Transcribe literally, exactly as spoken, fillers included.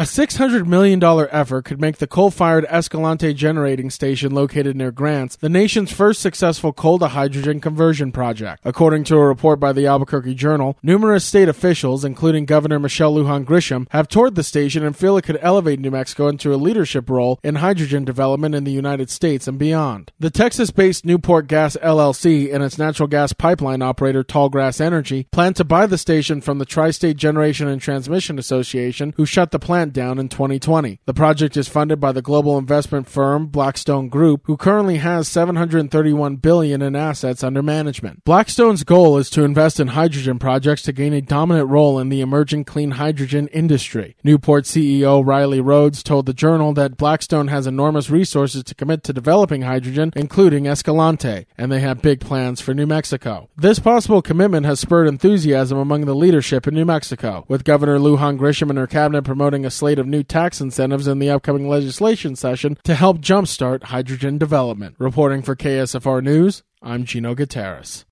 A six hundred million dollars effort could make the coal-fired Escalante generating station located near Grants the nation's first successful coal-to-hydrogen conversion project. According to a report by the Albuquerque Journal, numerous state officials, including Governor Michelle Lujan Grisham, have toured the station and feel it could elevate New Mexico into a leadership role in hydrogen development in the United States and beyond. The Texas-based Newport Gas L L C and its natural gas pipeline operator Tallgrass Energy plan to buy the station from the Tri-State Generation and Transmission Association, who shut the plant down in twenty twenty. The project is funded by the global investment firm Blackstone Group, who currently has seven hundred thirty-one billion dollars in assets under management. Blackstone's goal is to invest in hydrogen projects to gain a dominant role in the emerging clean hydrogen industry. Newport C E O Riley Rhodes told the Journal that Blackstone has enormous resources to commit to developing hydrogen, including Escalante, and they have big plans for New Mexico. This possible commitment has spurred enthusiasm among the leadership in New Mexico, with Governor Lujan Grisham and her cabinet promoting a slate of new tax incentives in the upcoming legislation session to help jumpstart hydrogen development. Reporting for K S F R News, I'm Gino Gutierrez.